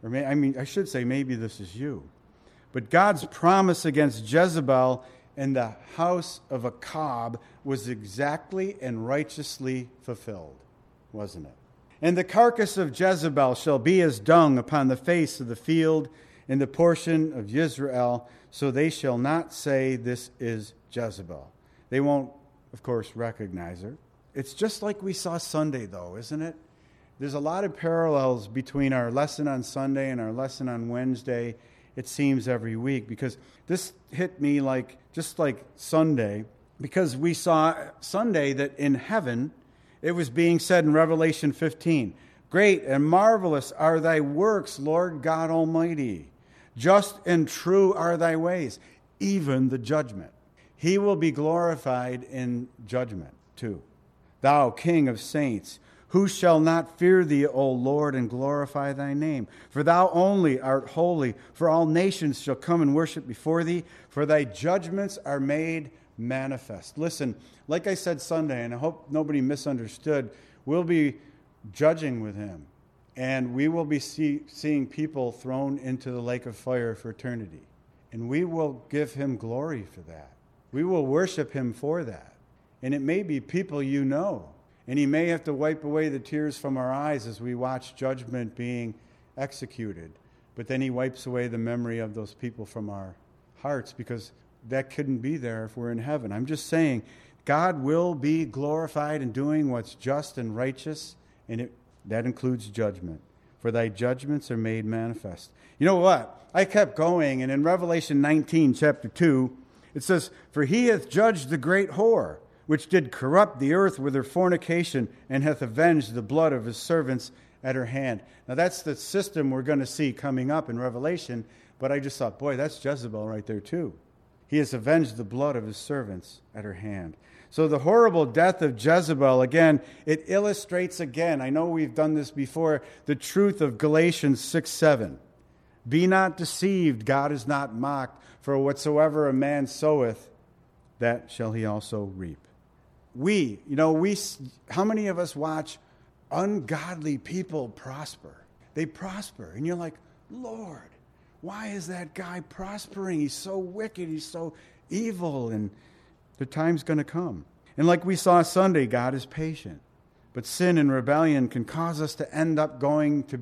I should say maybe this is you. But God's promise against Jezebel and the house of Achab was exactly and righteously fulfilled, wasn't it? And the carcass of Jezebel shall be as dung upon the face of the field in the portion of Israel, so they shall not say, this is Jezebel. They won't, of course, recognize her. It's just like we saw Sunday, though, isn't it? There's a lot of parallels between our lesson on Sunday and our lesson on Wednesday, it seems, every week, because this hit me just like Sunday, because we saw Sunday that in heaven, it was being said in Revelation 15, great and marvelous are thy works, Lord God Almighty. Just and true are thy ways, even the judgment. He will be glorified in judgment too. Thou King of saints, who shall not fear thee, O Lord, and glorify thy name? For thou only art holy, for all nations shall come and worship before thee, for thy judgments are made manifest. Listen, like I said Sunday, and I hope nobody misunderstood, we'll be judging with him, and we will be seeing people thrown into the lake of fire for eternity. And we will give him glory for that. We will worship him for that. And it may be people you know. And he may have to wipe away the tears from our eyes as we watch judgment being executed. But then he wipes away the memory of those people from our hearts, because that couldn't be there if we're in heaven. I'm just saying, God will be glorified in doing what's just and righteous, and that includes judgment. For thy judgments are made manifest. You know what? I kept going, and in Revelation 19, chapter 2, it says, for he hath judged the great whore, which did corrupt the earth with her fornication, and hath avenged the blood of his servants at her hand. Now that's the system we're going to see coming up in Revelation, but I just thought, boy, that's Jezebel right there too. He has avenged the blood of his servants at her hand. So the horrible death of Jezebel, again, it illustrates again, I know we've done this before, the truth of Galatians 6:7. Be not deceived, God is not mocked, for whatsoever a man soweth, that shall he also reap. How many of us watch ungodly people prosper? They prosper, and you're like, Lord, why is that guy prospering? He's so wicked, he's so evil, and the time's going to come. And like we saw Sunday, God is patient. But sin and rebellion can cause us to end up going to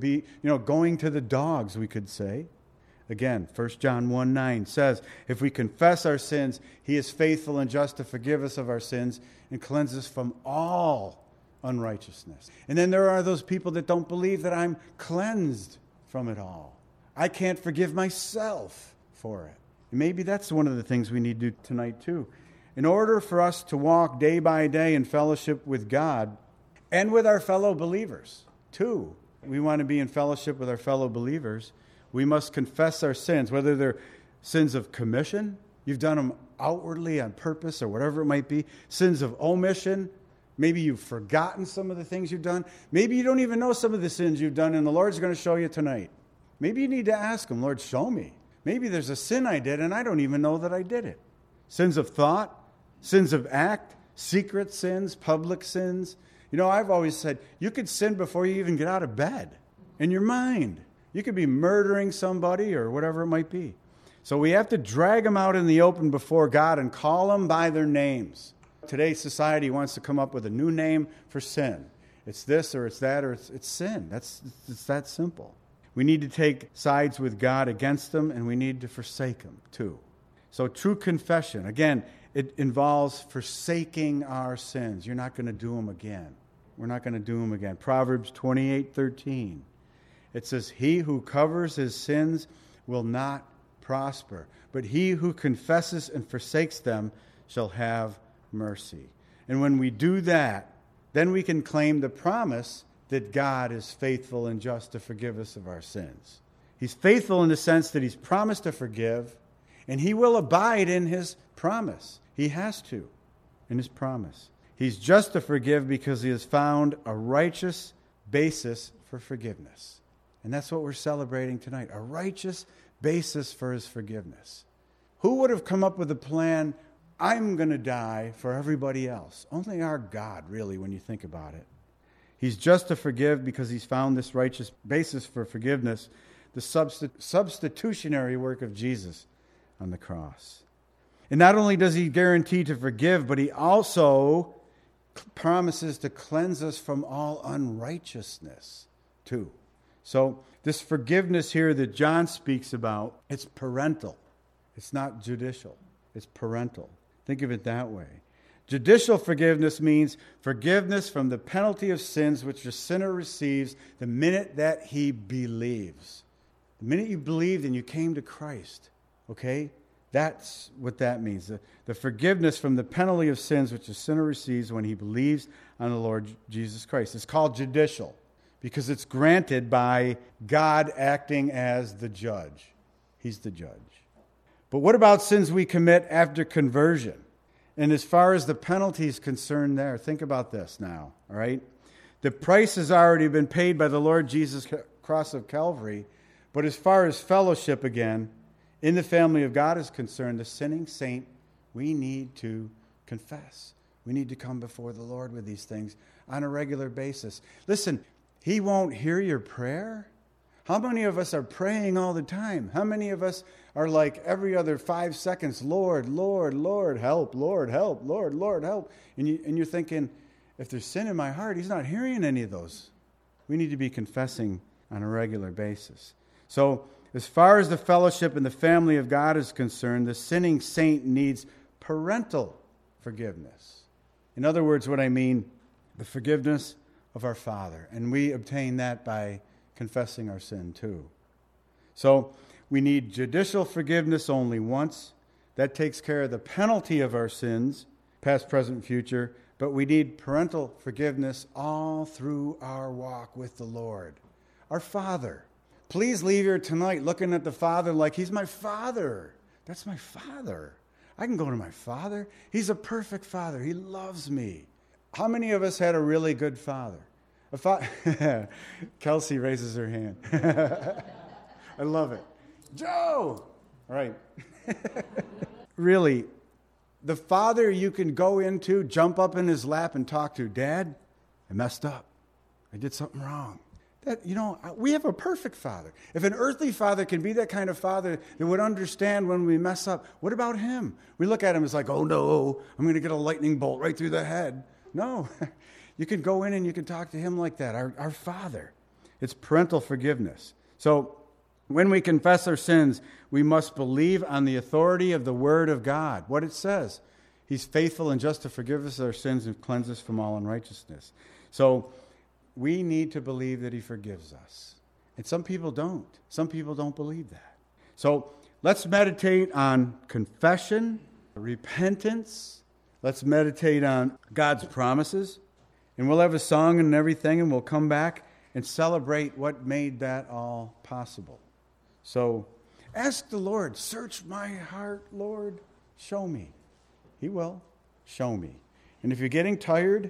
the dogs, we could say. Again, 1 John 1:9 says, if we confess our sins, he is faithful and just to forgive us of our sins and cleanse us from all unrighteousness. And then there are those people that don't believe that I'm cleansed from it all. I can't forgive myself for it. And maybe that's one of the things we need to do tonight too. In order for us to walk day by day in fellowship with God and with our fellow believers too, we want to be in fellowship with our fellow believers. We must confess our sins, whether they're sins of commission, you've done them outwardly on purpose or whatever it might be, sins of omission, maybe you've forgotten some of the things you've done, maybe you don't even know some of the sins you've done, and the Lord's going to show you tonight. Maybe you need to ask him, Lord, show me. Maybe there's a sin I did and I don't even know that I did it. Sins of thought, sins of act, secret sins, public sins. I've always said, you could sin before you even get out of bed, in your mind. You could be murdering somebody or whatever it might be. So we have to drag them out in the open before God and call them by their names. Today's society wants to come up with a new name for sin. It's this or it's that or it's sin. It's that simple. We need to take sides with God against them, and we need to forsake them too. So true confession, again, it involves forsaking our sins. You're not going to do them again. We're not going to do them again. Proverbs 28:13. It says, he who covers his sins will not prosper, but he who confesses and forsakes them shall have mercy. And when we do that, then we can claim the promise that God is faithful and just to forgive us of our sins. He's faithful in the sense that he's promised to forgive, And he will abide in his promise. He has to, in his promise. He's just to forgive because he has found a righteous basis for forgiveness. And that's what we're celebrating tonight, a righteous basis for his forgiveness. Who would have come up with a plan, I'm going to die for everybody else? Only our God, really, when you think about it. He's just to forgive because he's found this righteous basis for forgiveness, the substitutionary work of Jesus on the cross. And not only does he guarantee to forgive, but he also promises to cleanse us from all unrighteousness, too. So this forgiveness here that John speaks about, it's parental. It's not judicial. It's parental. Think of it that way. Judicial forgiveness means forgiveness from the penalty of sins which the sinner receives the minute that he believes. The minute you believed and you came to Christ, okay? That's what that means. The forgiveness from the penalty of sins which the sinner receives when he believes on the Lord Jesus Christ. It's called judicial because it's granted by God acting as the judge. He's the judge. But what about sins we commit after conversion? And as far as the penalty is concerned there, think about this now, all right? The price has already been paid by the Lord Jesus' cross of Calvary, but as far as fellowship again, in the family of God is concerned, the sinning saint, we need to confess. We need to come before the Lord with these things on a regular basis. Listen, he won't hear your prayer. How many of us are praying all the time? How many of us are like every other 5 seconds, Lord, Lord, Lord, help, Lord, help, Lord, Lord, help. And you're thinking, if there's sin in my heart, he's not hearing any of those. We need to be confessing on a regular basis. So as far as the fellowship and the family of God is concerned, the sinning saint needs parental forgiveness. In other words, what I mean, the forgiveness of our Father. And we obtain that by confessing our sin too. So we need judicial forgiveness only once. That takes care of the penalty of our sins, past, present, future. But we need parental forgiveness all through our walk with the Lord. Our Father. Please leave here tonight looking at the Father like he's my Father. That's my Father. I can go to my Father. He's a perfect Father. He loves me. How many of us had a really good father? Kelsey raises her hand. I love it. Joe! All right. Really, the father you can go into, jump up in his lap and talk to, Dad, I messed up. I did something wrong. We have a perfect father. If an earthly father can be that kind of father that would understand when we mess up, what about him? We look at him as like, oh no, I'm going to get a lightning bolt right through the head. No, you can go in and you can talk to him like that, our Father. It's parental forgiveness. So when we confess our sins, we must believe on the authority of the Word of God, what it says. He's faithful and just to forgive us our sins and cleanse us from all unrighteousness. So we need to believe that he forgives us. And some people don't. Some people don't believe that. So let's meditate on confession, repentance. Let's meditate on God's promises. And we'll have a song and everything, and we'll come back and celebrate what made that all possible. So ask the Lord, search my heart, Lord, show me. He will show me. And if you're getting tired,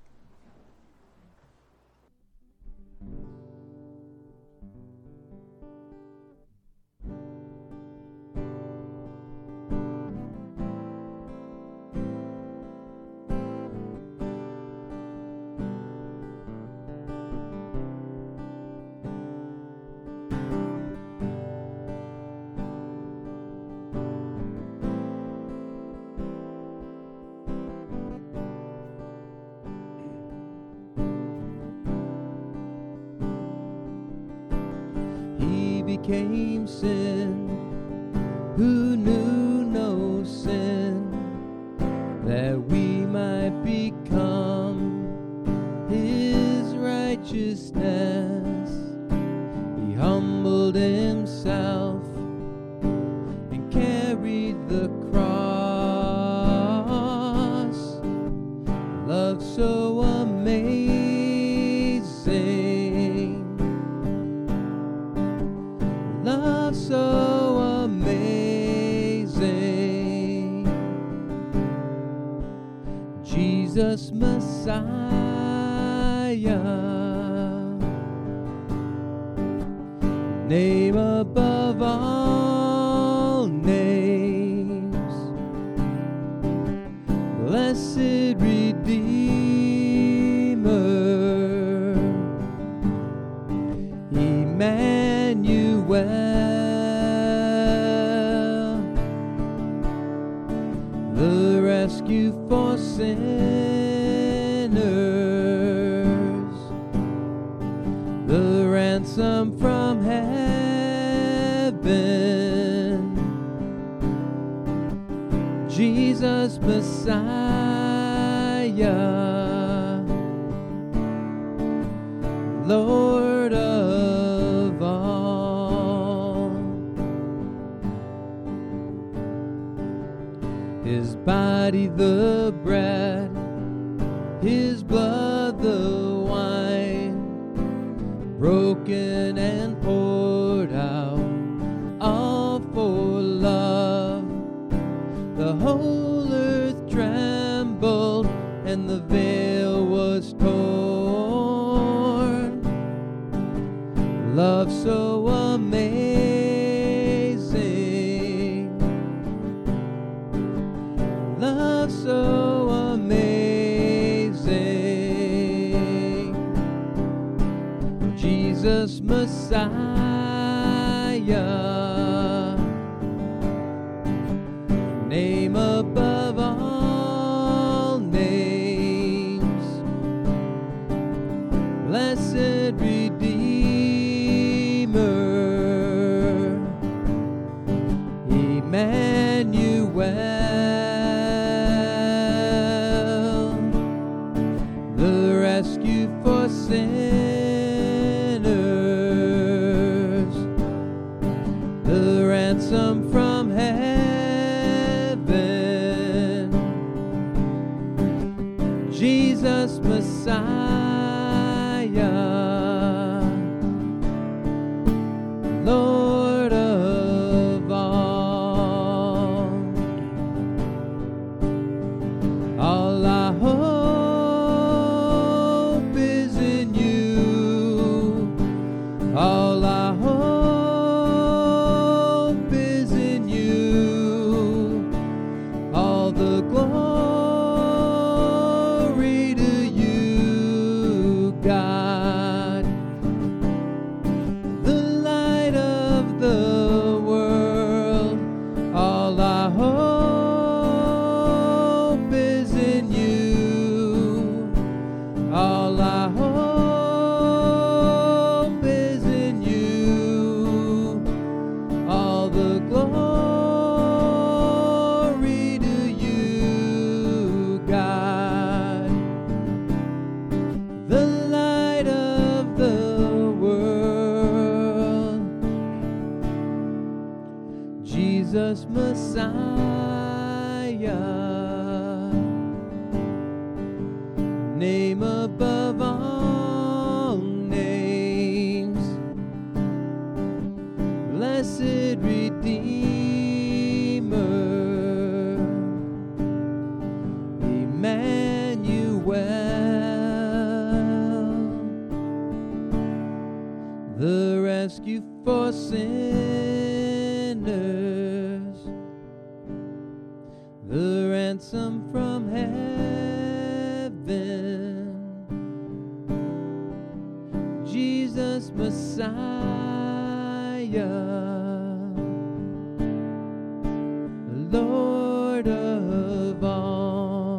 became sin, who knew no sin, that we might become his righteousness. He humbled himself and carried the cross. Love so amazing, love so amazing, Jesus Messiah, name above all names, blessed Redeemer, Emmanuel, the rescue for sinners, the ransom from heaven, Jesus Messiah, Lord of all. His body the bread, His blood the wine, broken and poured out, all for love. The whole earth trembled and the veil was torn. Love so amazing, love so amazing, Jesus Messiah, name above all names, blessed Redeemer, Emmanuel, the rescue for sinners, the ransom from heaven, Jesus Messiah, Lord of all. All our hope is in you. All our hope is in you. All the glory to you, God, the light of the world. All our hope is in you. All our hope is in you. All the glory to you, God, the light of the world, Jesus Messiah, name above all names, blessed Redeemer, Emmanuel, the rescue for sinners, the ransom from heaven, Jesus Messiah, Lord of all.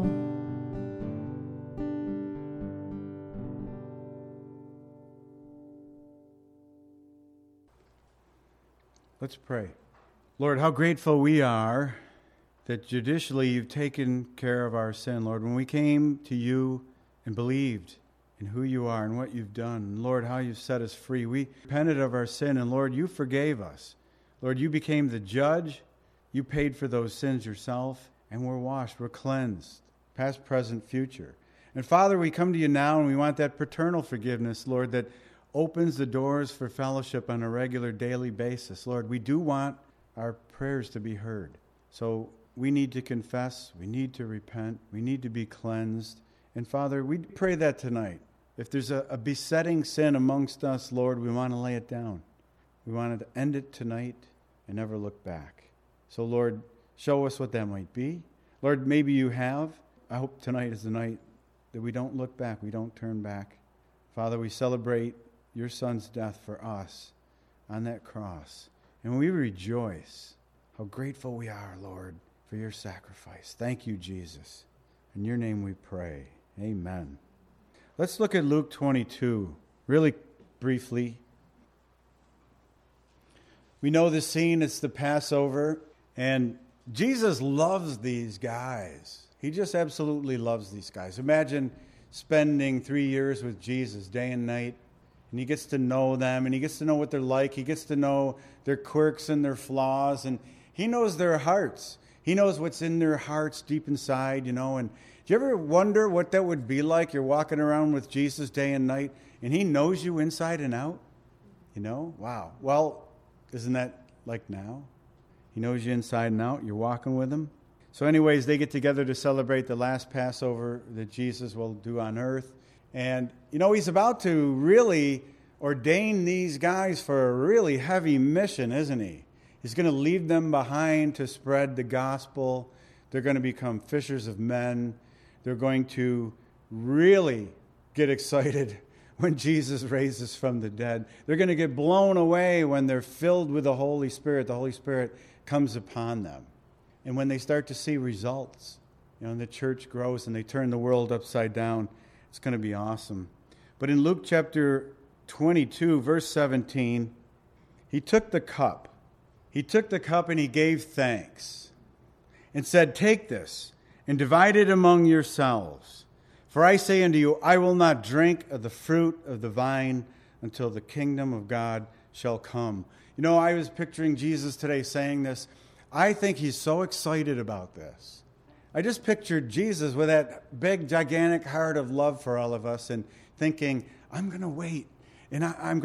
Let's pray. Lord, how grateful we are that judicially you've taken care of our sin, Lord. When we came to you and believed in who you are and what you've done, Lord, how you've set us free. We repented of our sin, and Lord, you forgave us. Lord, you became the judge. You paid for those sins yourself, and we're washed, we're cleansed, past, present, future. And Father, we come to you now, and we want that paternal forgiveness, Lord, that opens the doors for fellowship on a regular daily basis. Lord, we do want our prayers to be heard. So we need to confess, we need to repent, we need to be cleansed. And Father, we pray that tonight. If there's a besetting sin amongst us, Lord, we want to lay it down. We want to end it tonight and never look back. So, Lord, show us what that might be. Lord, maybe you have. I hope tonight is the night that we don't look back, we don't turn back. Father, we celebrate your Son's death for us on that cross. And we rejoice how grateful we are, Lord, for your sacrifice. Thank you, Jesus. In your name we pray. Amen. Let's look at Luke 22 really briefly. We know the scene, it's the Passover, and Jesus loves these guys. He just absolutely loves these guys. Imagine spending 3 years with Jesus day and night, and he gets to know them, and he gets to know what they're like. He gets to know their quirks and their flaws, and he knows their hearts. He knows what's in their hearts deep inside, and do you ever wonder what that would be like? You're walking around with Jesus day and night, and he knows you inside and out? Wow. Well, isn't that like now? He knows you inside and out. You're walking with him. So anyways, they get together to celebrate the last Passover that Jesus will do on earth. And, he's about to really ordain these guys for a really heavy mission, isn't he? He's going to leave them behind to spread the gospel. They're going to become fishers of men. They're going to really get excited when Jesus raises from the dead. They're going to get blown away when they're filled with the Holy Spirit. The Holy Spirit comes upon them. And when they start to see results, and the church grows and they turn the world upside down, it's going to be awesome. But in Luke chapter 22, verse 17, he took the cup. He took the cup and he gave thanks and said, "Take this and divide it among yourselves. For I say unto you, I will not drink of the fruit of the vine until the kingdom of God shall come." I was picturing Jesus today saying this. I think he's so excited about this. I just pictured Jesus with that big, gigantic heart of love for all of us and thinking, I'm going to wait, and I'm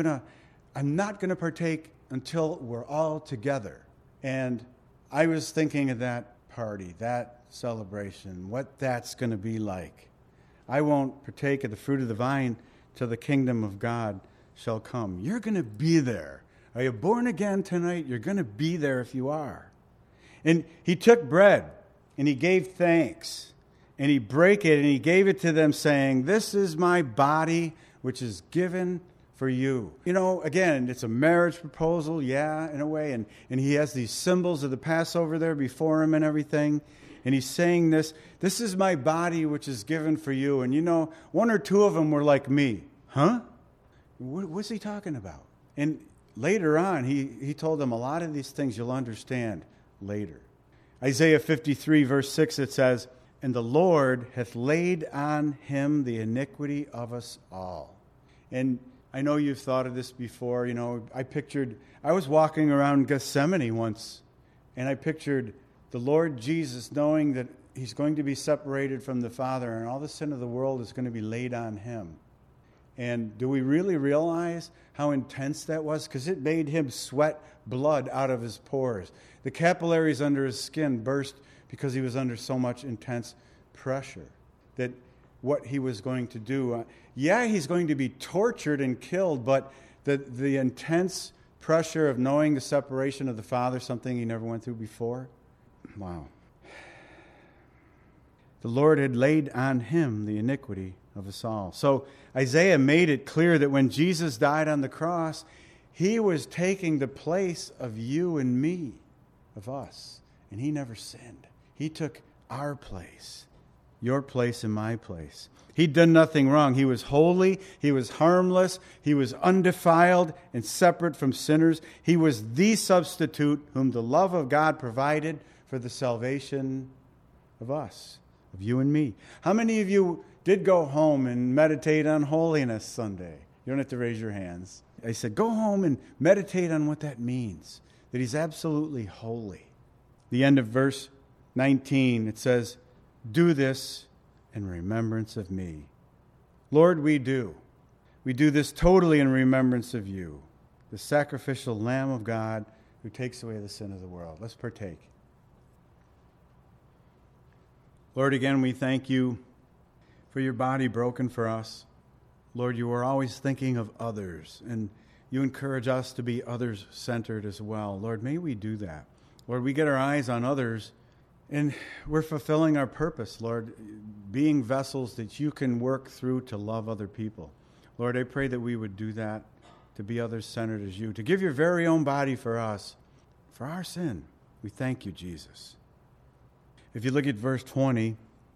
not going to partake until we're all together. And I was thinking of that party, that celebration, what that's going to be like. I won't partake of the fruit of the vine till the kingdom of God shall come. You're going to be there. Are you born again tonight? You're going to be there if you are. And he took bread, and he gave thanks, and he brake it, and he gave it to them, saying, "This is my body, which is given for you." Again, it's a marriage proposal, in a way, and he has these symbols of the Passover there before him and everything, and he's saying this is my body, which is given for you. And one or two of them were like me. Huh? What's he talking about? And later on, he told them a lot of these things you'll understand later. Isaiah 53, verse 6, it says, "And the Lord hath laid on him the iniquity of us all." And I know you've thought of this before. I was walking around Gethsemane once, and I pictured the Lord Jesus knowing that he's going to be separated from the Father, and all the sin of the world is going to be laid on him. And do we really realize how intense that was? Because it made him sweat blood out of his pores. The capillaries under his skin burst because he was under so much intense pressure. That what he was going to do, he's going to be tortured and killed, but the intense pressure of knowing the separation of the Father, something he never went through before. Wow. The Lord had laid on him the iniquity of us all. So Isaiah made it clear that when Jesus died on the cross, he was taking the place of you and me, of us. And he never sinned. He took our place, your place and my place. He'd done nothing wrong. He was holy. He was harmless. He was undefiled and separate from sinners. He was the substitute whom the love of God provided for the salvation of us, of you and me. How many of you did go home and meditate on Holiness Sunday? You don't have to raise your hands. I said, go home and meditate on what that means, that he's absolutely holy. The end of verse 19, it says, "Do this in remembrance of me." Lord, we do. We do this totally in remembrance of you, the sacrificial Lamb of God who takes away the sin of the world. Let's partake. Lord, again, we thank you for your body broken for us. Lord, you are always thinking of others, and you encourage us to be others-centered as well. Lord, may we do that. Lord, we get our eyes on others, and we're fulfilling our purpose, Lord, being vessels that you can work through to love other people. Lord, I pray that we would do that, to be others-centered as you, to give your very own body for us, for our sin. We thank you, Jesus. If you look at verse 20,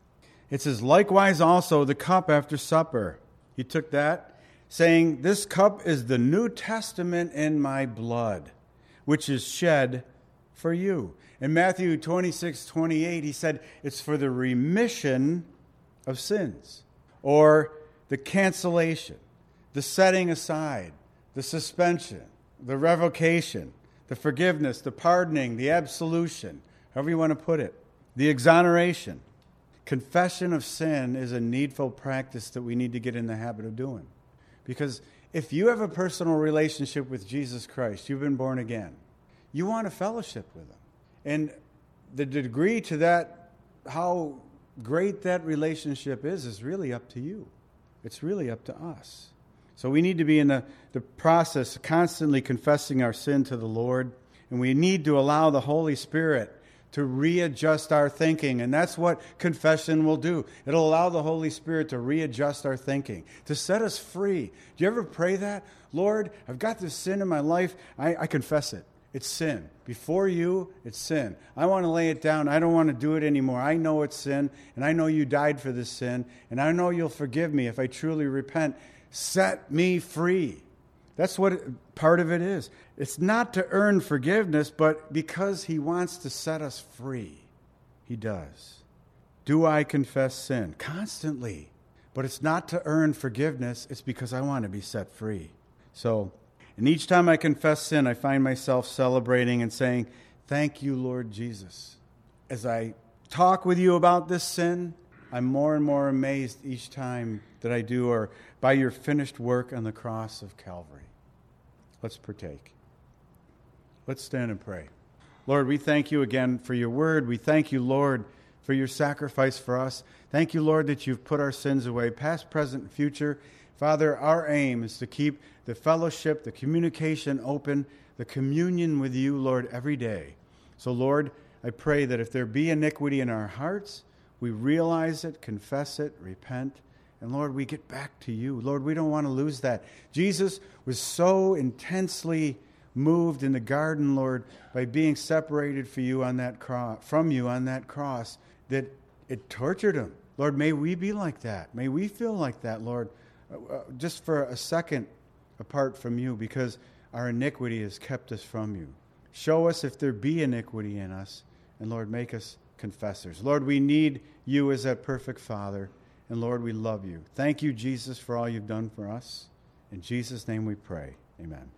it says, likewise also the cup after supper. He took that, saying, this cup is the New Testament in my blood, which is shed for you. In Matthew 26:28, he said, it's for the remission of sins, or the cancellation, the setting aside, the suspension, the revocation, the forgiveness, the pardoning, the absolution, however you want to put it, the exoneration. Confession of sin is a needful practice that we need to get in the habit of doing. Because if you have a personal relationship with Jesus Christ, you've been born again, you want a fellowship with him. And the degree to that, how great that relationship is really up to you. It's really up to us. So we need to be in the process of constantly confessing our sin to the Lord. And we need to allow the Holy Spirit to readjust our thinking. And that's what confession will do. It'll allow the Holy Spirit to readjust our thinking, to set us free. Do you ever pray that? Lord, I've got this sin in my life. I confess it. It's sin. Before you, it's sin. I want to lay it down. I don't want to do it anymore. I know it's sin, and I know you died for this sin, and I know you'll forgive me if I truly repent. Set me free. That's what part of it is. It's not to earn forgiveness, but because he wants to set us free. He does. Do I confess sin? Constantly. But it's not to earn forgiveness. It's because I want to be set free. So, and each time I confess sin, I find myself celebrating and saying, thank you, Lord Jesus. As I talk with you about this sin, I'm more and more amazed each time that I do, or by your finished work on the cross of Calvary. Let's partake. Let's stand and pray. Lord, we thank you again for your word. We thank you, Lord, for your sacrifice for us. Thank you, Lord, that you've put our sins away, past, present, and future. Father, our aim is to keep the fellowship, the communication open, the communion with you, Lord, every day. So, Lord, I pray that if there be iniquity in our hearts, we realize it, confess it, repent, and Lord, we get back to you. Lord, we don't want to lose that. Jesus was so intensely moved in the garden, Lord, by being separated from you on that cross, that it tortured him. Lord, may we be like that. May we feel like that, Lord, just for a second apart from you, because our iniquity has kept us from you. Show us if there be iniquity in us, and Lord, make us confessors. Lord, we need you as that perfect Father, and Lord, we love you. Thank you, Jesus, for all you've done for us. In Jesus' name we pray. Amen.